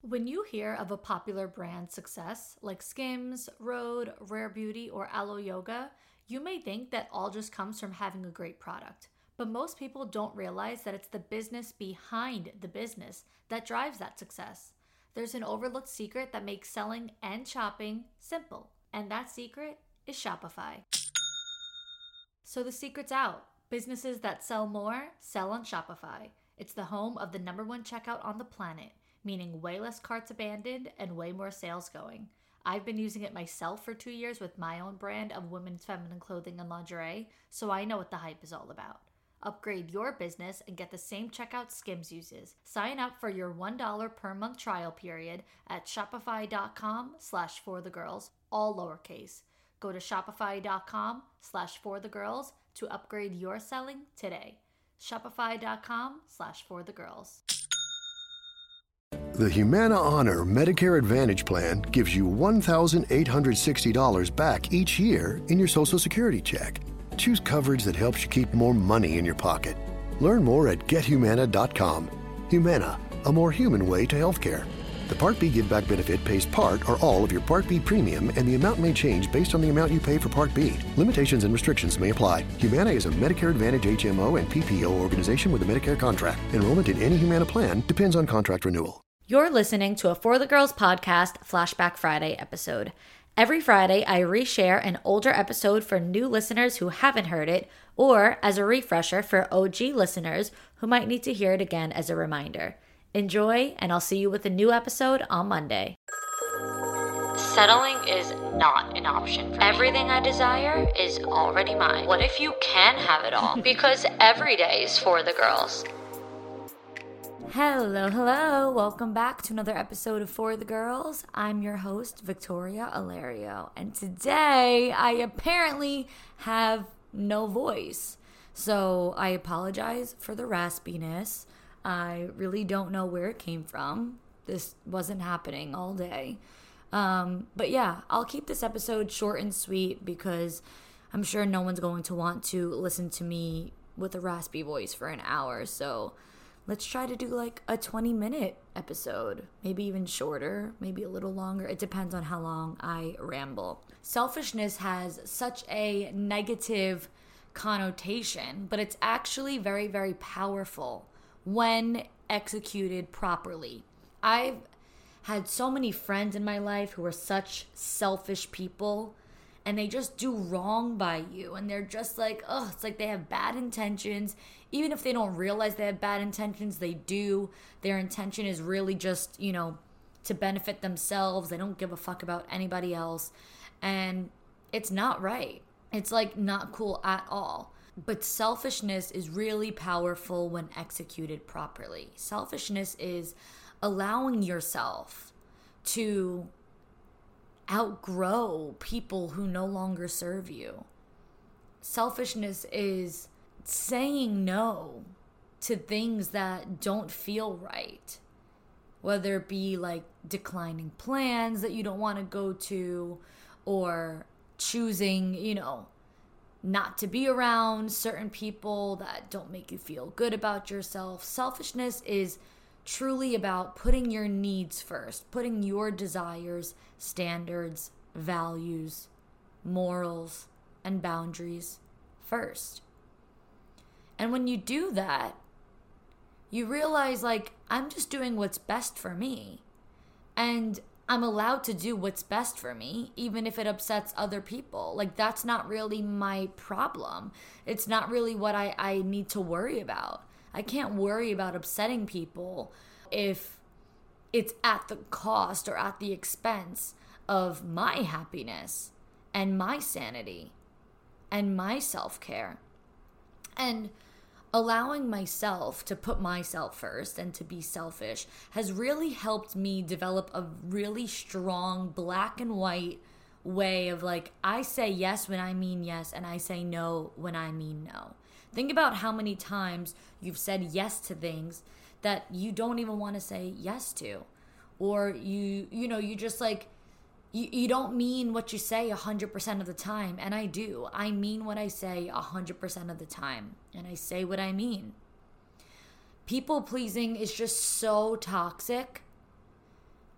When you hear of a popular brand success like Skims, Rhode, Rare Beauty, or Aloe Yoga, you may think that all just comes from having a great product. But most people don't realize that it's the business behind the business that drives that success. There's an overlooked secret that makes selling and shopping simple, and that secret is Shopify. So the secret's out. Businesses that sell more sell on Shopify. It's the home of the #1 checkout on the planet, meaning way less carts abandoned and way more sales going. I've been using it myself for 2 years with my own brand of women's feminine clothing and lingerie, so I know what the hype is all about. Upgrade your business and get the same checkout Skims uses. Sign up for your $1 per month trial period at shopify.com/forthegirls, all lowercase. Go to shopify.com/forthegirls to upgrade your selling today. Shopify.com/forthegirls. The Humana Honor Medicare Advantage Plan gives you $1,860 back each year in your Social Security check. Choose coverage that helps you keep more money in your pocket. Learn more at gethumana.com. Humana, a more human way to healthcare. The Part B Give Back benefit pays part or all of your Part B premium, and the amount may change based on the amount you pay for Part B. Limitations and restrictions may apply. Humana is a Medicare Advantage HMO and PPO organization with a Medicare contract. Enrollment in any Humana plan depends on contract renewal. You're listening to a For the Girls podcast Flashback Friday episode. Every Friday, I reshare an older episode for new listeners who haven't heard it, or as a refresher for OG listeners who might need to hear it again as a reminder. Enjoy, and I'll see you with a new episode on Monday. Settling is not an option for me. Everything I desire is already mine. What if you can have it all? Because every day is for the girls. Hello. Welcome back to another episode of For the Girls. I'm your host, Victoria Alario, and today I apparently have no voice. So I apologize for the raspiness. I really don't know where it came from. This wasn't happening all day. But yeah, I'll keep this episode short and sweet because I'm sure no one's going to want to listen to me with a raspy voice for an hour. So let's try to do like a 20-minute episode, maybe even shorter, maybe a little longer. It depends on how long I ramble. Selfishness has such a negative connotation, but it's actually very, very powerful when executed properly. I've had so many friends in my life who are such selfish people, and they just do wrong by you, and they're just like, it's like they have bad intentions. Even if they don't realize they have bad intentions, they do. Their intention is really just, to benefit themselves. They don't give a fuck about anybody else, and it's not right. It's like not cool at all. But selfishness is really powerful when executed properly. Selfishness is allowing yourself to outgrow people who no longer serve you. Selfishness is saying no to things that don't feel right, whether it be like declining plans that you don't want to go to, or choosing, not to be around certain people that don't make you feel good about yourself. Selfishness is truly about putting your needs first, putting your desires, standards, values, morals, and boundaries first. And when you do that, you realize, I'm just doing what's best for me. And I'm allowed to do what's best for me, even if it upsets other people. That's not really my problem. It's not really what I need to worry about. I can't worry about upsetting people if it's at the cost or at the expense of my happiness and my sanity and my self-care. And allowing myself to put myself first and to be selfish has really helped me develop a really strong black and white way of I say yes when I mean yes, and I say no when I mean no. Think about how many times you've said yes to things that you don't even want to say yes to, or you just you don't mean what you say 100% of the time. And I do. I mean what I say 100% of the time. And I say what I mean. People pleasing is just so toxic.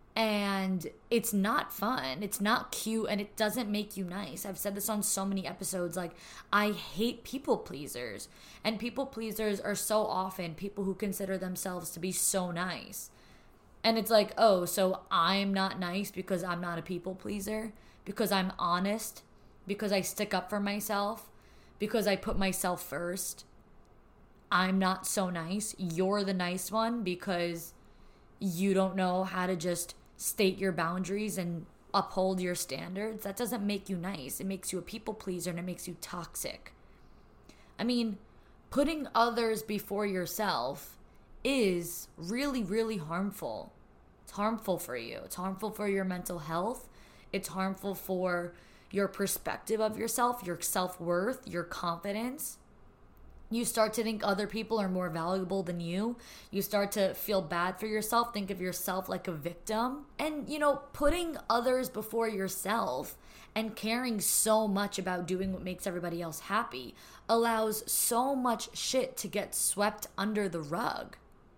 And it's not fun. It's not cute, and it doesn't make you nice. I've said this on so many episodes. Like, I hate people pleasers. And people pleasers are so often people who consider themselves to be so nice. And it's like, oh, so I'm not nice because I'm not a people pleaser? Because I'm honest? Because I stick up for myself? Because I put myself first? I'm not so nice. You're the nice one because you don't know how to just state your boundaries and uphold your standards. That doesn't make you nice. It makes you a people pleaser, and it makes you toxic. I mean, putting others before yourself is really, really harmful. It's harmful for you. It's harmful for your mental health. It's harmful for your perspective of yourself, your self-worth, your confidence. You start to think other people are more valuable than you. You start to feel bad for yourself, think of yourself like a victim. And, putting others before yourself and caring so much about doing what makes everybody else happy allows so much shit to get swept under the rug.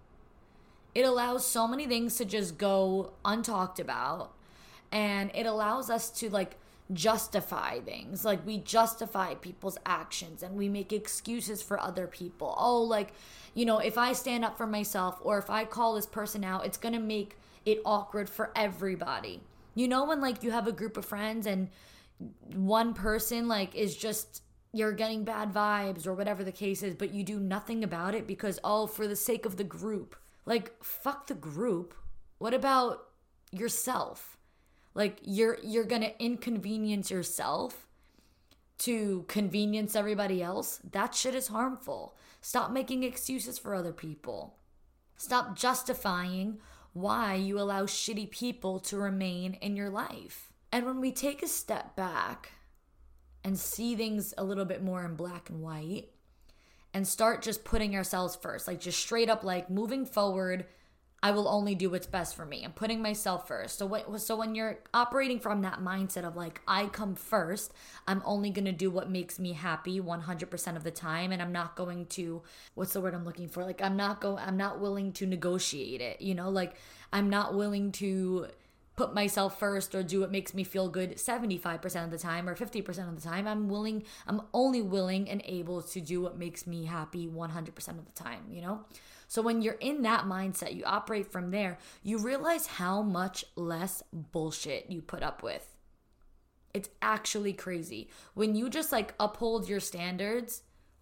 It allows so many things to just go untalked about. And it allows us to, justify things. Like, we justify people's actions and we make excuses for other people. Oh, if I stand up for myself or if I call this person out, it's gonna make it awkward for everybody. When you have a group of friends and one person is just, you're getting bad vibes or whatever the case is, but you do nothing about it because, for the sake of the group. Fuck the group. What about yourself? You're gonna inconvenience yourself to convenience everybody else. That shit is harmful. Stop making excuses for other people. Stop justifying why you allow shitty people to remain in your life. And when we take a step back and see things a little bit more in black and white and start just putting ourselves first, just straight up, moving forward, I will only do what's best for me. I'm putting myself first. So when you're operating from that mindset of I come first, I'm only going to do what makes me happy 100% of the time. And I'm not going to, what's the word I'm looking for? I'm not willing to negotiate it. I'm not willing to put myself first or do what makes me feel good 75% of the time or 50% of the time. I'm only willing and able to do what makes me happy 100% of the time, So when you're in that mindset, you operate from there, you realize how much less bullshit you put up with. It's actually crazy. When you just uphold your standards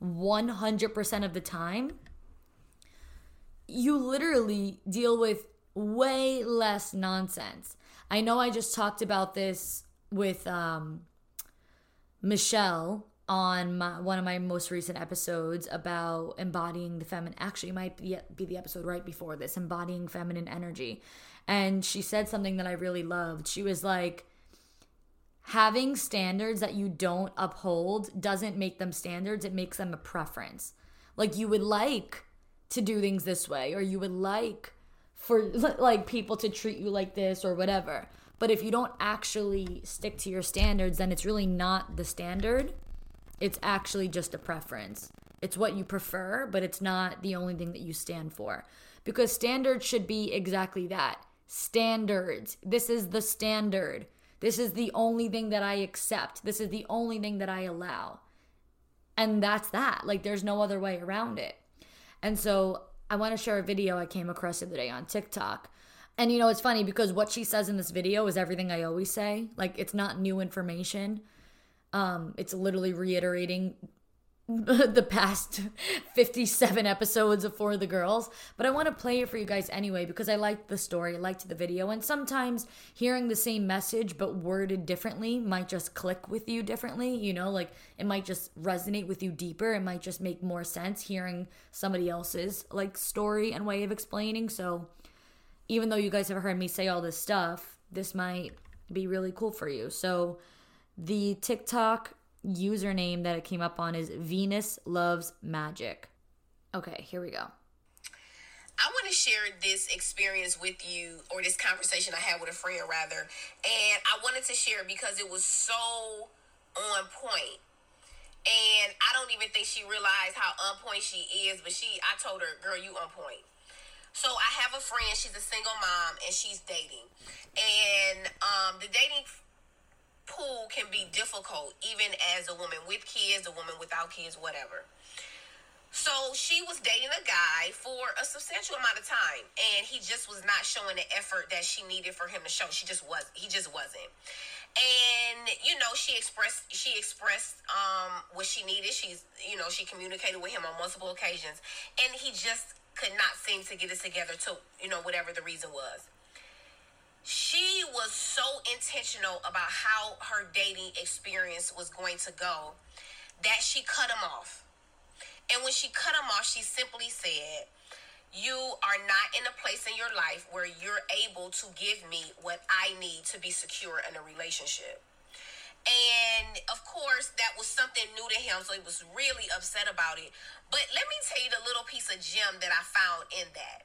100% of the time, you literally deal with way less nonsense. I know I just talked about this with Michelle on one of my most recent episodes about embodying the feminine. Actually, it might be the episode right before this, embodying feminine energy. And she said something that I really loved. She was like, having standards that you don't uphold doesn't make them standards. It makes them a preference. You would like to do things this way, or you would like for people to treat you like this or whatever. But if you don't actually stick to your standards, then it's really not the standard. It's actually just a preference. It's what you prefer, but it's not the only thing that you stand for. Because standards should be exactly that. Standards. This is the standard. This is the only thing that I accept. This is the only thing that I allow. And that's that. There's no other way around it. And so I want to share a video I came across the other day on TikTok. And it's funny because what she says in this video is everything I always say. It's not new information. It's literally reiterating the past 57 episodes of For the Girls. But I want to play it for you guys anyway because I liked the story, I liked the video. And sometimes hearing the same message but worded differently might just click with you differently. It might just resonate with you deeper. It might just make more sense hearing somebody else's story and way of explaining. So even though you guys have heard me say all this stuff, this might be really cool for you. So the TikTok username that it came up on is Venus Loves Magic. Okay, here we go. I want to share this experience with you, or this conversation I had with a friend rather, and I wanted to share it because it was so on point. And I don't even think she realized how on point she is, but I told her, girl, you on point. So I have a friend, she's a single mom, and she's dating. And the dating pool can be difficult, even as a woman with kids, a woman without kids, whatever. So she was dating a guy for a substantial amount of time, and he just was not showing the effort that she needed for him to show. He just wasn't. And she expressed what she needed. She communicated with him on multiple occasions, and he just could not seem to get it together to whatever the reason was. She was so intentional about how her dating experience was going to go that she cut him off. And when she cut him off, she simply said, "You are not in a place in your life where you're able to give me what I need to be secure in a relationship." And of course, that was something new to him, so he was really upset about it. But let me tell you the little piece of gem that I found in that.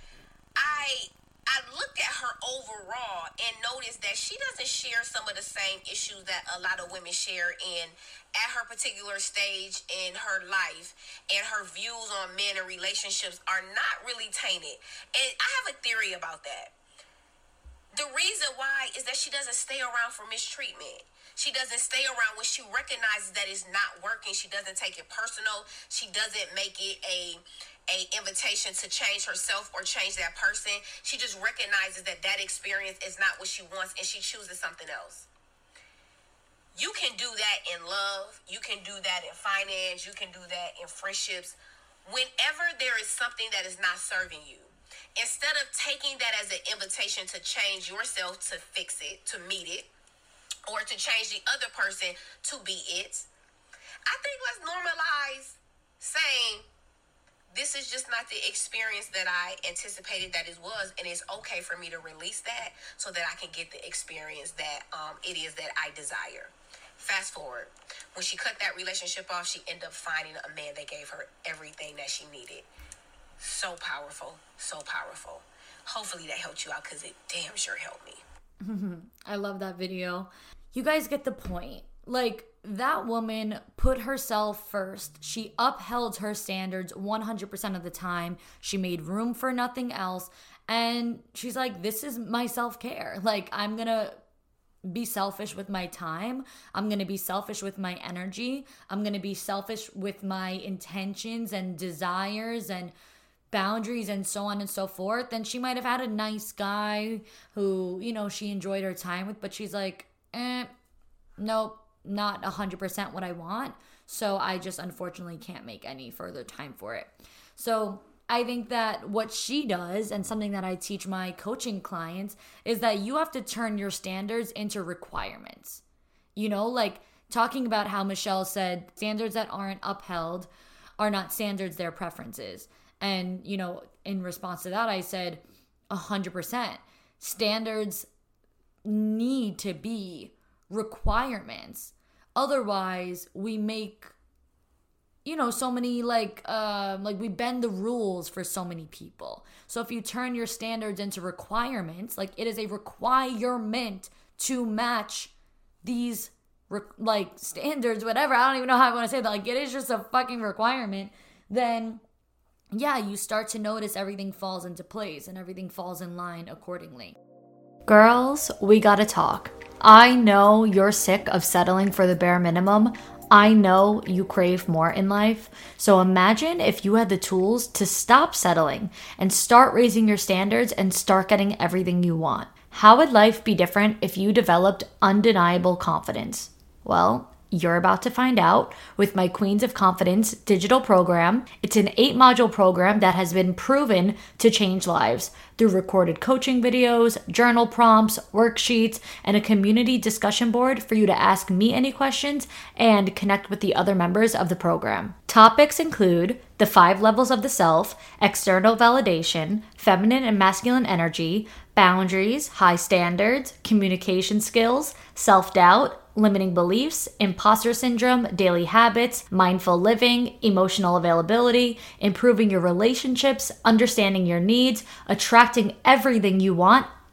I looked at her overall and noticed that she doesn't share some of the same issues that a lot of women share at her particular stage in her life, and her views on men and relationships are not really tainted. And I have a theory about that. The reason why is that she doesn't stay around for mistreatment. She doesn't stay around when she recognizes that it's not working. She doesn't take it personal. She doesn't make it a invitation to change herself or change that person. She just recognizes that experience is not what she wants, and she chooses something else. You can do that in love. You can do that in finance. You can do that in friendships. Whenever there is something that is not serving you, instead of taking that as an invitation to change yourself, to fix it, to meet it, or to change the other person to be it, I think let's normalize saying, this is just not the experience that I anticipated that it was, and it's okay for me to release that so that I can get the experience that it is that I desire. Fast forward, when she cut that relationship off, she ended up finding a man that gave her everything that she needed. So powerful, so powerful. Hopefully that helped you out, because it damn sure helped me. I love that video. You guys get the point. Like, that woman put herself first. She upheld her standards 100% of the time. She made room for nothing else. And she's like, this is my self-care. Like, I'm going to be selfish with my time. I'm going to be selfish with my energy. I'm going to be selfish with my intentions and desires and boundaries and so on and so forth. And she might have had a nice guy who, she enjoyed her time with, but she's like, nope, not 100% what I want. So I just unfortunately can't make any further time for it. So I think that what she does, and something that I teach my coaching clients, is that you have to turn your standards into requirements. Like talking about how Michelle said standards that aren't upheld are not standards, they're preferences. And, in response to that, I said 100%. Standards need to be requirements. Otherwise, we make, so many like we bend the rules for so many people. So if you turn your standards into requirements, like it is a requirement to match these standards, whatever. I don't even know how I want to say that. Like, it is just a fucking requirement. Then yeah, you start to notice everything falls into place and everything falls in line accordingly. Girls, we gotta talk. I know you're sick of settling for the bare minimum. I know you crave more in life. So imagine if you had the tools to stop settling and start raising your standards and start getting everything you want. How would life be different if you developed undeniable confidence? Well, you're about to find out with my Queens of Confidence digital program. It's an 8-module program that has been proven to change lives through recorded coaching videos, journal prompts, worksheets, and a community discussion board for you to ask me any questions and connect with the other members of the program. Topics include the 5 levels of the self, external validation, feminine and masculine energy, boundaries, high standards, communication skills, self-doubt, limiting beliefs, imposter syndrome, daily habits, mindful living, emotional availability, improving your relationships, understanding your needs, attracting everything you want,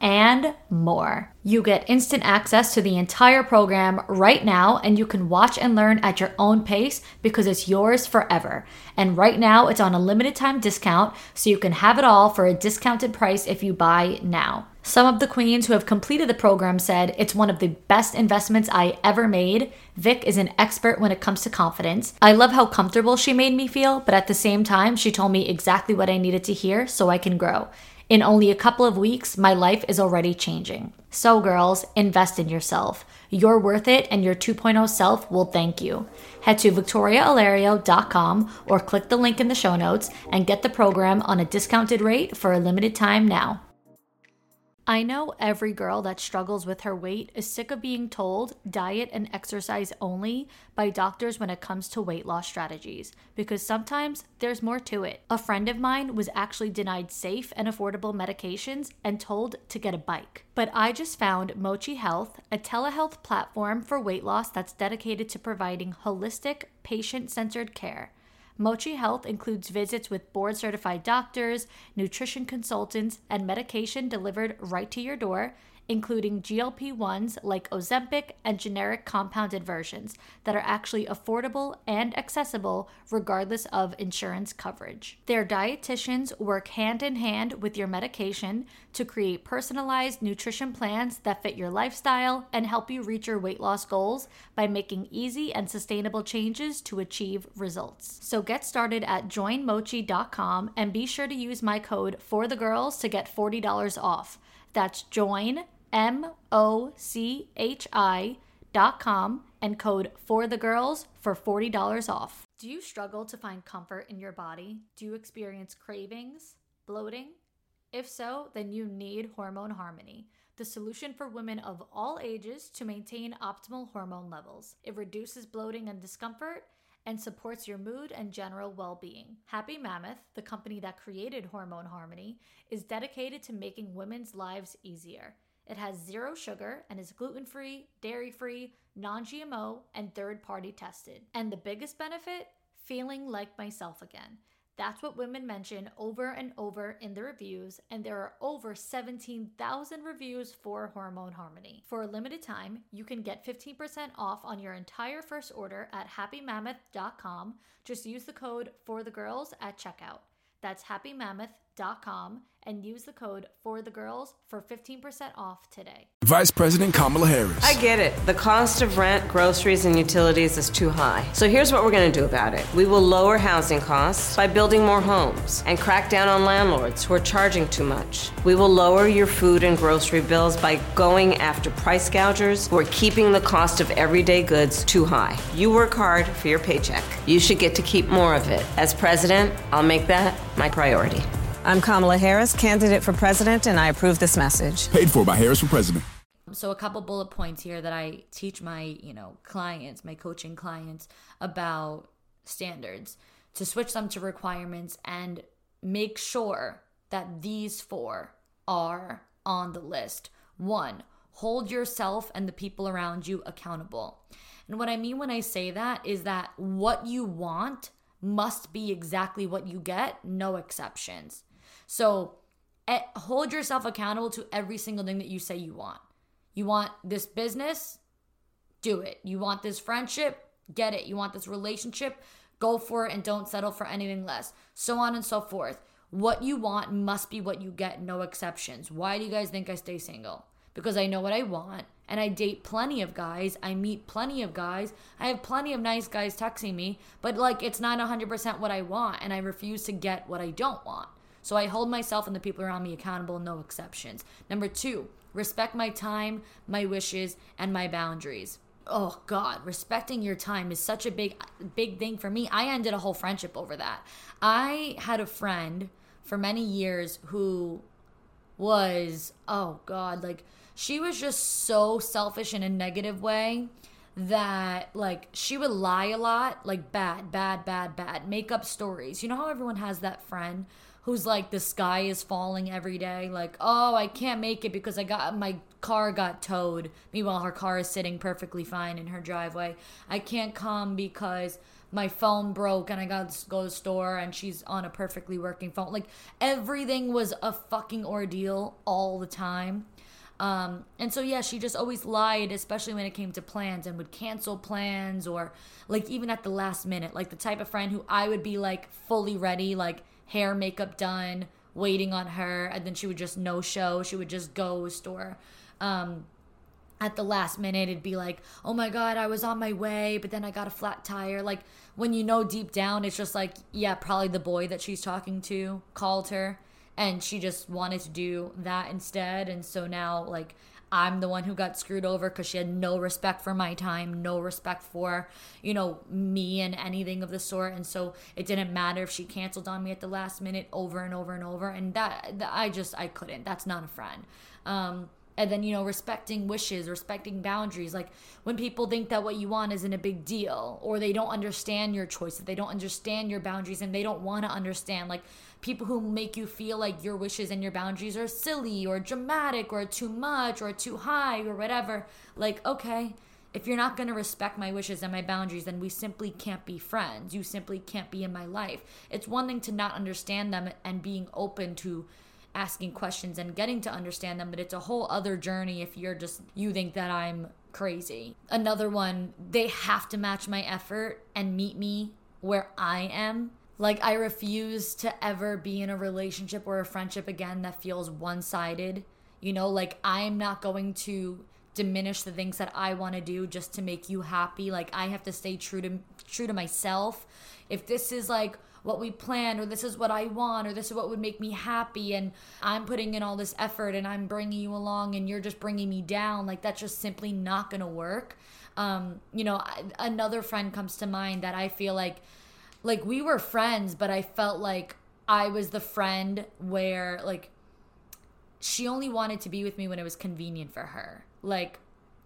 and more. You get instant access to the entire program right now, and you can watch and learn at your own pace because it's yours forever. And right now, it's on a limited time discount, so you can have it all for a discounted price if you buy now. Some of the queens who have completed the program said it's one of the best investments I ever made. Vic is an expert when it comes to confidence. I love how comfortable she made me feel, but at the same time, she told me exactly what I needed to hear so I can grow. In only a couple of weeks, my life is already changing. So girls, invest in yourself. You're worth it, and your 2.0 self will thank you. Head to victoriaalario.com or click the link in the show notes and get the program on a discounted rate for a limited time now. I know every girl that struggles with her weight is sick of being told diet and exercise only by doctors when it comes to weight loss strategies, because sometimes there's more to it. A friend of mine was actually denied safe and affordable medications and told to get a bike. But I just found Mochi Health, a telehealth platform for weight loss that's dedicated to providing holistic, patient-centered care. Mochi Health includes visits with board-certified doctors, nutrition consultants, and medication delivered right to your door, including GLP-1s like Ozempic and generic compounded versions that are actually affordable and accessible regardless of insurance coverage. Their dietitians work hand in hand with your medication to create personalized nutrition plans that fit your lifestyle and help you reach your weight loss goals by making easy and sustainable changes to achieve results. So get started at joinmochi.com and be sure to use my code FORTHEGIRLS to get $40 off. That's joinmochi.com and code FORTHEGIRLS for $40 off. Do you struggle to find comfort in your body? Do you experience cravings, bloating? If so, then you need Hormone Harmony, the solution for women of all ages to maintain optimal hormone levels. It reduces bloating and discomfort and supports your mood and general well-being. Happy Mammoth, the company that created Hormone Harmony, is dedicated to making women's lives easier. It has 0 sugar and is gluten-free, dairy-free, non-GMO, and third-party tested. And the biggest benefit? Feeling like myself again. That's what women mention over and over in the reviews, and there are over 17,000 reviews for Hormone Harmony. For a limited time, you can get 15% off on your entire first order at happymammoth.com. Just use the code FORTHEGIRLS at checkout. That's happymammoth.com and use the code FORTHEGIRLS for 15% off today. Vice President Kamala Harris. I get it. The cost of rent, groceries, and utilities is too high. So here's what we're going to do about it. We will lower housing costs by building more homes and crack down on landlords who are charging too much. We will lower your food and grocery bills by going after price gougers who are keeping the cost of everyday goods too high. You work hard for your paycheck. You should get to keep more of it. As president, I'll make that my priority. I'm Kamala Harris, candidate for president, and I approve this message. Paid for by Harris for President. So a couple bullet points here that I teach my, clients, my coaching clients about standards, to switch them to requirements and make sure that these 4 are on the list. 1, hold yourself and the people around you accountable. And what I mean when I say that is that what you want must be exactly what you get, no exceptions. So hold yourself accountable to every single thing that you say you want. You want this business? Do it. You want this friendship? Get it. You want this relationship? Go for it and don't settle for anything less. So on and so forth. What you want must be what you get, no exceptions. Why do you guys think I stay single? Because I know what I want, and I date plenty of guys. I meet plenty of guys. I have plenty of nice guys texting me, but it's not 100% what I want, and I refuse to get what I don't want. So I hold myself and the people around me accountable, no exceptions. Number 2, respect my time, my wishes, and my boundaries. Oh God, respecting your time is such a big thing for me. I ended a whole friendship over that. I had a friend for many years who was, oh God, she was just so selfish in a negative way that she would lie a lot, bad, make up stories. You know how everyone has that friend who's the sky is falling every day, oh, I can't make it because my car got towed. Meanwhile, her car is sitting perfectly fine in her driveway. I can't come because my phone broke and I got to go to the store and she's on a perfectly working phone. Everything was a fucking ordeal all the time. And so, yeah, she just always lied, especially when it came to plans, and would cancel plans, or like even at the last minute, like the type of friend who I would be like fully ready, like hair, makeup done, waiting on her, and then she would just no show. She would just ghost, or at the last minute it'd be like, oh my god, I was on my way, but then I got a flat tire. Like, when you know deep down it's just like, yeah, probably the boy that she's talking to called her, and she just wanted to do that instead. And so now, like, I'm the one who got screwed over because she had no respect for my time, no respect for, you know, me and anything of the sort. And so it didn't matter if she canceled on me at the last minute over and over and over. And that I couldn't. That's not a friend. And then, you know, respecting wishes, respecting boundaries. Like, when people think that what you want isn't a big deal, or they don't understand your choices, they don't understand your boundaries, and they don't want to understand. Like, people who make you feel like your wishes and your boundaries are silly or dramatic or too much or too high or whatever. Like, okay, if you're not going to respect my wishes and my boundaries, then we simply can't be friends. You simply can't be in my life. It's one thing to not understand them and being open to asking questions and getting to understand them, but it's a whole other journey if you think that I'm crazy. Another one, they have to match my effort and meet me where I am. Like, I refuse to ever be in a relationship or a friendship again that feels one-sided. You know, like, I'm not going to diminish the things that I want to do just to make you happy. Like, I have to stay true to myself. If this is like what we planned, or this is what I want, or this is what would make me happy, and I'm putting in all this effort and I'm bringing you along and you're just bringing me down, like, that's just simply not gonna work. You know, another friend comes to mind that I feel like we were friends, but I felt like I was the friend where, like, she only wanted to be with me when it was convenient for her. Like,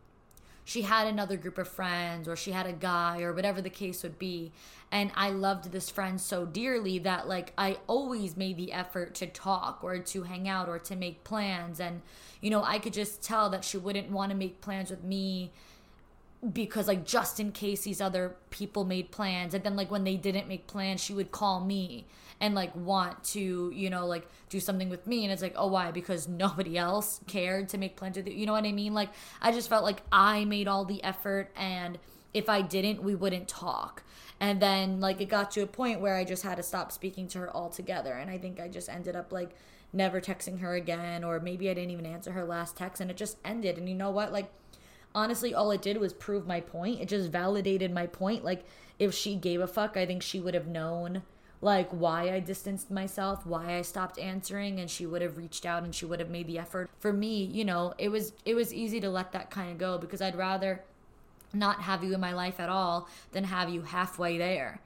she had another group of friends, or she had a guy, or whatever the case would be. And I loved this friend so dearly that, like, I always made the effort to talk or to hang out or to make plans. And, you know, I could just tell that she wouldn't want to make plans with me because, like, just in case these other people made plans. And then, like, when they didn't make plans, she would call me and, like, want to, you know, like, do something with me. And it's like, oh, why? Because nobody else cared to make plans with you. You know what I mean? Like, I just felt like I made all the effort, and if I didn't, we wouldn't talk. And then, like, it got to a point where I just had to stop speaking to her altogether. And I think I just ended up, like, never texting her again, or maybe I didn't even answer her last text, and it just ended. And you know what? Like, honestly, all it did was prove my point. It just validated my point. Like, if she gave a fuck, I think she would have known, like, why I distanced myself, why I stopped answering, and she would have reached out and she would have made the effort. For me, you know, it was easy to let that kind of go, because I'd rather not have you in my life at all than have you halfway there.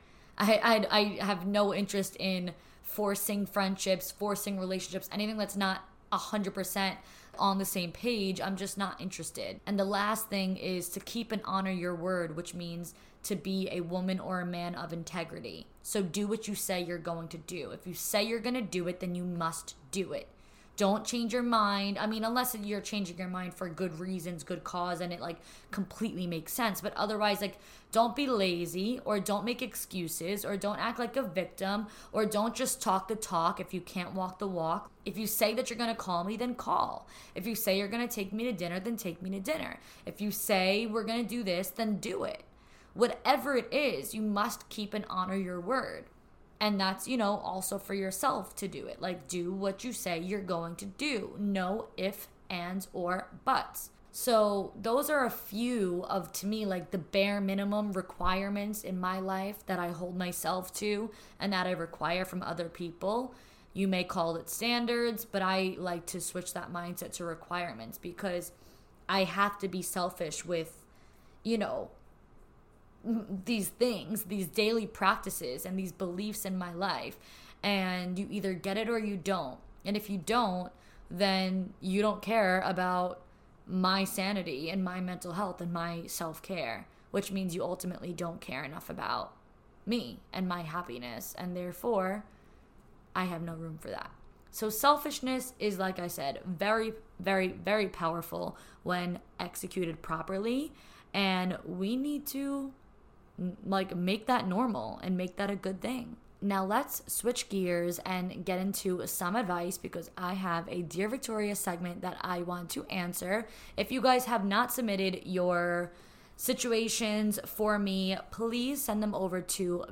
I have no interest in forcing friendships, forcing relationships, anything that's not 100% on the same page. I'm just not interested. And the last thing is to keep and honor your word, which means to be a woman or a man of integrity. So do what you say you're going to do. If you say you're going to do it, then you must do it. Don't change your mind. I mean, unless you're changing your mind for good reasons, good cause, and it, like, completely makes sense. But otherwise, like, don't be lazy, or don't make excuses, or don't act like a victim, or don't just talk the talk if you can't walk the walk. If you say that you're going to call me, then call. If you say you're going to take me to dinner, then take me to dinner. If you say we're going to do this, then do it. Whatever it is, you must keep and honor your word. And that's, you know, also for yourself to do it. Like, do what you say you're going to do. No ifs, ands, or buts. So those are a few of, to me, like, the bare minimum requirements in my life that I hold myself to and that I require from other people. You may call it standards, but I like to switch that mindset to requirements, because I have to be selfish with, you know, these things, these daily practices and these beliefs in my life. And you either get it or you don't. And if you don't, then you don't care about my sanity and my mental health and my self-care, which means you ultimately don't care enough about me and my happiness. And therefore, I have no room for that. So selfishness is, like I said, very, very, very powerful when executed properly. And we need to, like, make that normal and make that a good thing. now let's switch gears and get into some advice, because I have a Dear Victoria segment that I want to answer. If you guys have not submitted your situations for me, please send them over to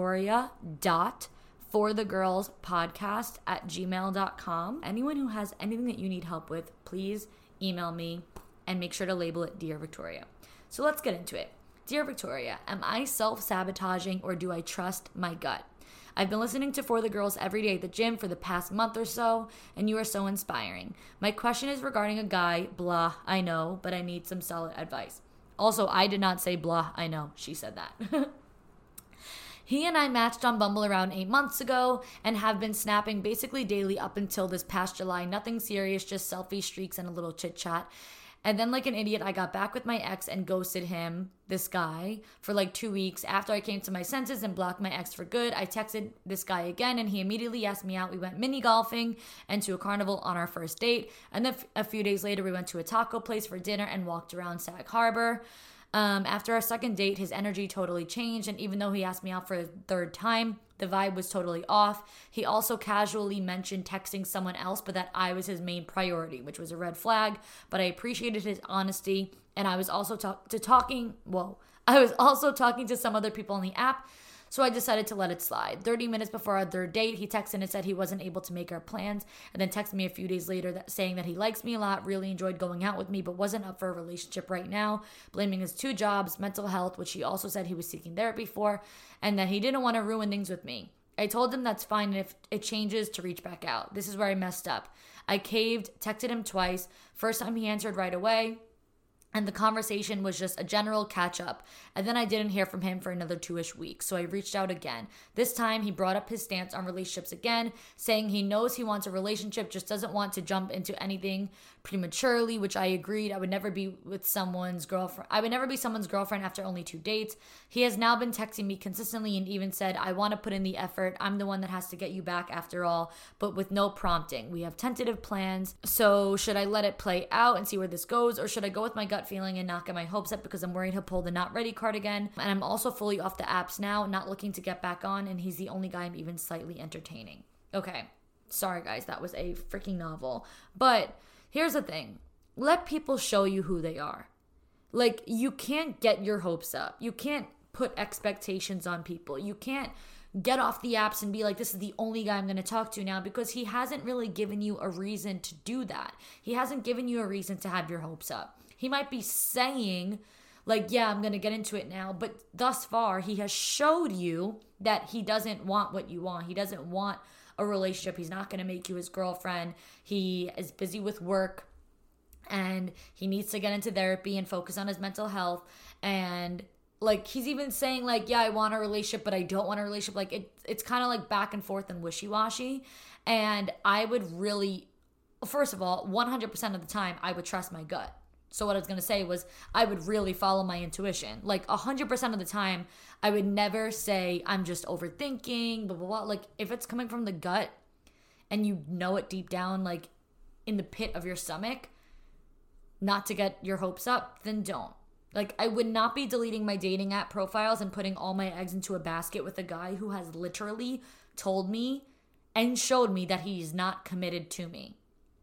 victoria.forthegirlspodcast@gmail.com. Anyone who has anything that you need help with, please email me and make sure to label it Dear Victoria. So let's get into it. Dear Victoria, am I self-sabotaging or do I trust my gut? I've been listening to For the Girls every day at the gym for the past month or so, and you are so inspiring. My question is regarding a guy, blah, I know, but I need some solid advice. Also, I did not say blah, I know. She said that. He and I matched on Bumble around 8 months ago and have been snapping basically daily up until this past July. Nothing serious, just selfie streaks and a little chit chat. And then like an idiot, I got back with my ex and ghosted him, this guy, for like 2 weeks. After I came to my senses and blocked my ex for good, I texted this guy again and he immediately asked me out. We went mini golfing and to a carnival on our first date. And then a few days later, we went to a taco place for dinner and walked around Sag Harbor. After our second date, his energy totally changed. And even though he asked me out for a third time, the vibe was totally off. He also casually mentioned texting someone else, but that I was his main priority, which was a red flag. But I appreciated his honesty. And I was also talking to some other people on the app. So I decided to let it slide. 30 minutes before our third date, he texted and said he wasn't able to make our plans, and then texted me a few days later saying that he likes me a lot, really enjoyed going out with me, but wasn't up for a relationship right now, blaming his 2 jobs, mental health, which he also said he was seeking therapy for, and that he didn't want to ruin things with me. I told him that's fine, and if it changes, to reach back out. This is where I messed up. I caved, texted him twice. First time he answered right away, and the conversation was just a general catch up. And then I didn't hear from him for another 2-ish weeks. So I reached out again. This time he brought up his stance on relationships again, saying he knows he wants a relationship, just doesn't want to jump into anything prematurely, which I agreed. I would never be someone's girlfriend after only 2 dates. He has now been texting me consistently and even said, I want to put in the effort. I'm the one that has to get you back after all, but with no prompting. We have tentative plans. So should I let it play out and see where this goes? Or should I go with my gut feeling and not get my hopes up because I'm worried he'll pull the not ready card again? And I'm also fully off the apps now, not looking to get back on, and he's the only guy I'm even slightly entertaining. Okay, sorry guys, that was a freaking novel. But here's the thing. Let people show you who they are. Like, you can't get your hopes up. You can't put expectations on people. You can't get off the apps and be like, this is the only guy I'm going to talk to now, because he hasn't really given you a reason to do that. He hasn't given you a reason to have your hopes up. He might be saying, like, yeah, I'm going to get into it now, but thus far, he has showed you that he doesn't want what you want. He doesn't want a relationship. He's not going to make you his girlfriend. He is busy with work, and he needs to get into therapy and focus on his mental health. And like, he's even saying like, yeah, I want a relationship, but I don't want a relationship. Like, it's kind of like back and forth and wishy-washy. And I would really, first of all, 100% of the time, I would trust my gut. So what I was going to say was, I would really follow my intuition. Like 100% of the time, I would never say I'm just overthinking, blah, blah, blah. Like, if it's coming from the gut and you know it deep down, like in the pit of your stomach, not to get your hopes up, then don't. Like, I would not be deleting my dating app profiles and putting all my eggs into a basket with a guy who has literally told me and showed me that he's not committed to me.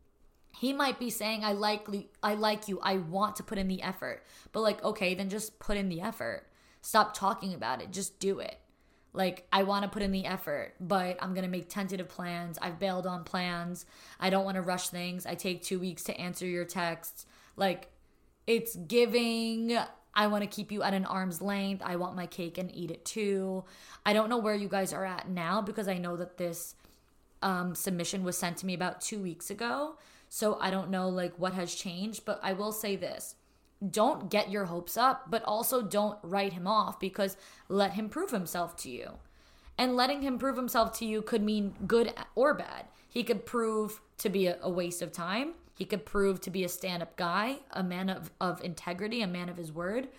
He might be saying, I like you, I want to put in the effort. But like, okay, then just put in the effort. Stop talking about it. Just do it. Like, I want to put in the effort, but I'm going to make tentative plans. I've bailed on plans. I don't want to rush things. I take 2 weeks to answer your texts. Like, it's giving, I want to keep you at an arm's length. I want my cake and eat it too. I don't know where you guys are at now, because I know that this submission was sent to me about 2 weeks ago. So I don't know like what has changed, but I will say this. Don't get your hopes up, but also don't write him off, because let him prove himself to you. And letting him prove himself to you could mean good or bad. He could prove to be a waste of time. He could prove to be a stand-up guy, a man of integrity, a man of his word.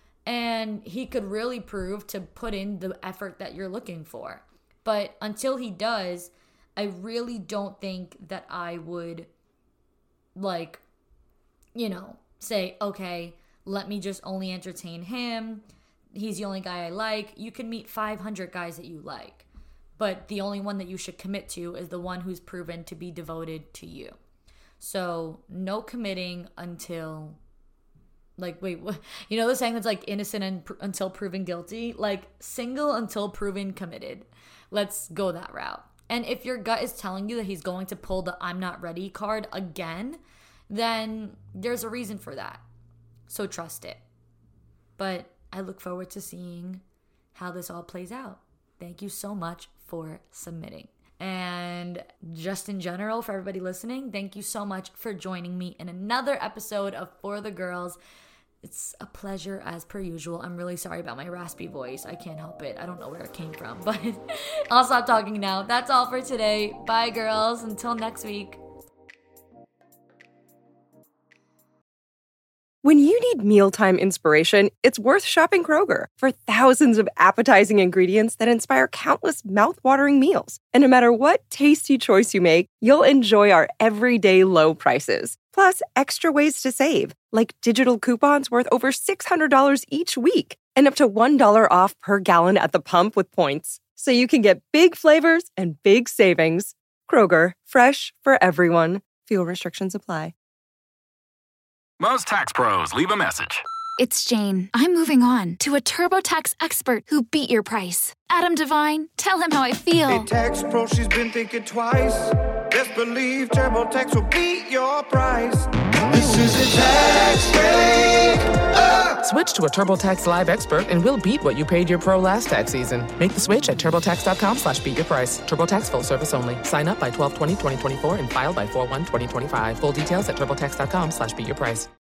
And he could really prove to put in the effort that you're looking for. But until he does, I really don't think that I would, like, you know, say, okay, let me just only entertain him. He's the only guy I like. You can meet 500 guys that you like. But the only one that you should commit to is the one who's proven to be devoted to you. So no committing until, like, wait, what? You know the saying that's like innocent until proven guilty? Like single until proven committed. Let's go that route. And if your gut is telling you that he's going to pull the I'm not ready card again, then there's a reason for that. So trust it. But I look forward to seeing how this all plays out. Thank you so much for submitting. And just in general, for everybody listening, thank you so much for joining me in another episode of For the Girls. It's a pleasure as per usual. I'm really sorry about my raspy voice. I can't help it. I don't know where it came from, but I'll stop talking now. That's all for today. Bye, girls. Until next week. When you need mealtime inspiration, it's worth shopping Kroger for thousands of appetizing ingredients that inspire countless mouth-watering meals. And no matter what tasty choice you make, you'll enjoy our everyday low prices. Plus, extra ways to save, like digital coupons worth over $600 each week and up to $1 off per gallon at the pump with points. So you can get big flavors and big savings. Kroger, fresh for everyone. Fuel restrictions apply. Most tax pros leave a message. It's Jane. I'm moving on to a TurboTax expert who beat your price. Adam Devine, tell him how I feel. Hey, tax pro, she's been thinking twice. Best believe TurboTax will beat your price. This is a tax break. Switch to a TurboTax Live expert and we'll beat what you paid your pro last tax season. Make the switch at TurboTax.com/beatyourprice. TurboTax full service only. Sign up by 12/20/2024 and file by 4/1/2025. Full details at TurboTax.com/beatyourprice.